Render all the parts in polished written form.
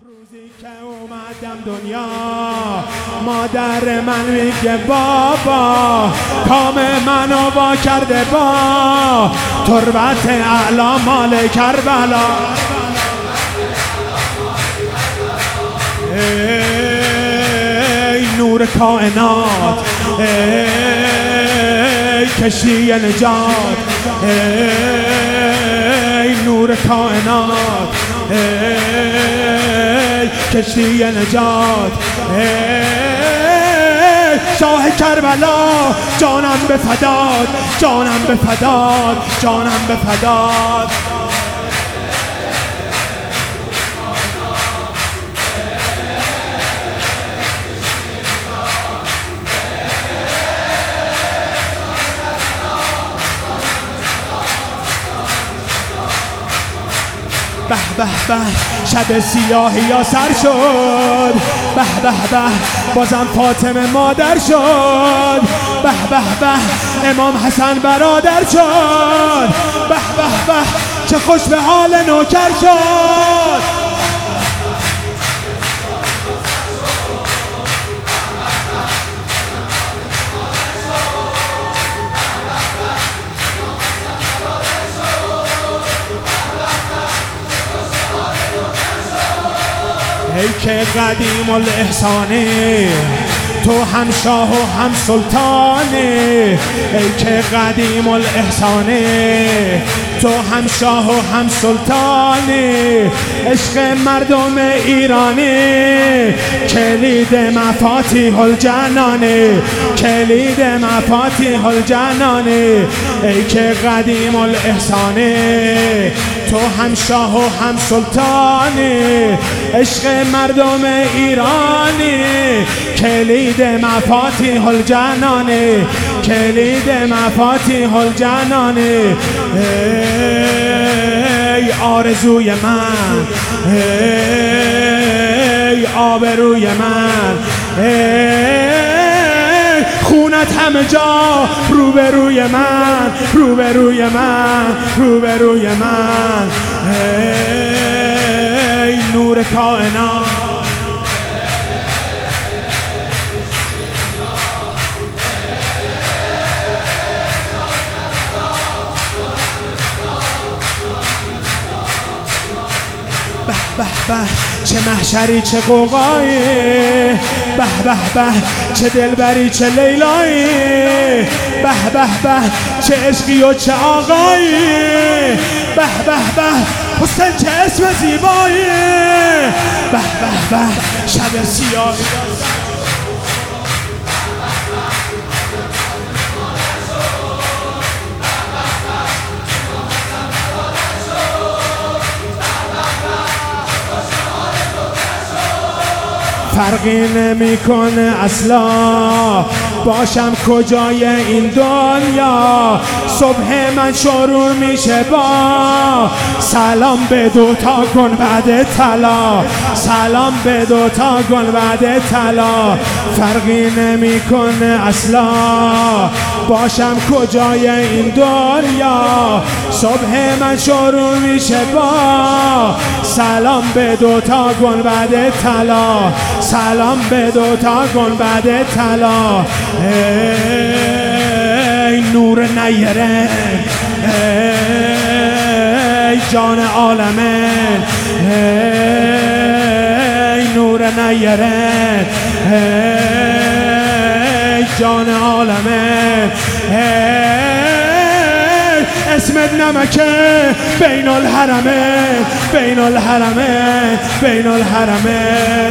روزی که اومدم دنیا مادر من میگه بابا کام منو وا کرده با تربت اعلا مال کربلا. ای نور کائنات، ای کشتی نجات، ای نور کائنات، ای کشتی نجات، ای شاه کربلا جانم به فداد، جانم به فداد، جانم به فداد. به به به شب سیاهی یا سر شد، به به به بازم فاطمه مادر شد، به به به امام حسن برادر شد، به به به چه خوش به حال نوکر شد. ای که قدیم الاحسانه تو هم شاه و هم سلطانه، ای که قدیم الاحسانه تو هم شاه و هم سلطانه، عشق مردم ایرانی کلید مفاتیح الجنانه، کلید مفاتیح الجنانه. ای که قدیم الاحسانه تو هم شاه و هم سلطانه، عشق مردم ایرانی کلید مفاتیح الجنانه، کلید مفاتیح الجنانه. ای آرزوی من، ای آبروی من، ای خونت همه جا روبروی من، روبروی من، روبروی من. ای نور کائنات، به به به چه محشری چه قوقایی، به به به چه دلبری چه لیلایی، به به به چه عشقی و چه آقایی، به به به حسین چه اسم زیبایی، به به به شب سیاهی فرقی نمیکنه اصلا باشم کجای این دنیا، صبح من شروع میشه با سلام به دوتا گنبد طلا، سلام به دوتا گنبد طلا. فرقی نمیکنه اصلا باشم کجای این دنیا، صبح من شروع میشه با سلام به دوتا گنبد طلا، سلام به دوتا گنبد طلا. ای نور نیره، ای جان عالمه، ای نور نیره، ای جان عالمه، اسمت نمکه بین الحرمه، بین الحرمه، بین الحرمه.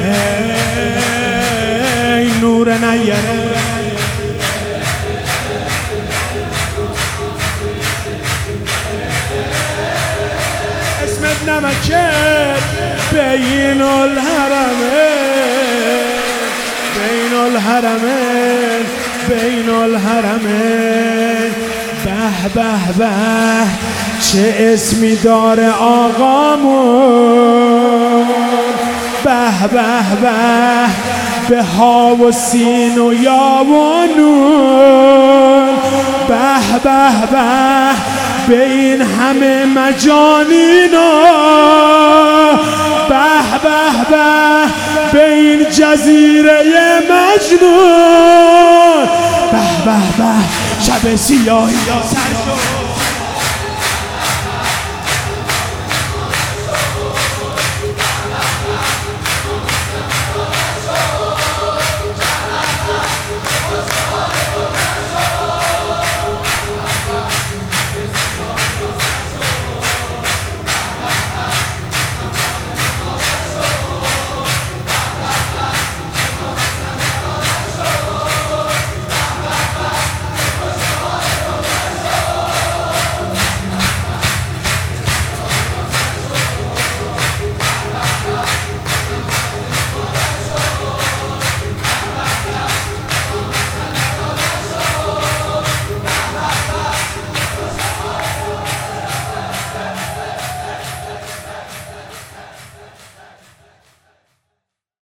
ای نور نیره، اسمت نمکه بین الحرمه، بین الحرمه، بین الحرمه. به به به چه اسمی داره آقامون، به به به به ها و سین و یا و نون، به به به به این همه مجانینا، به به جزیره مجنون. به به به شب سیاهی سر شد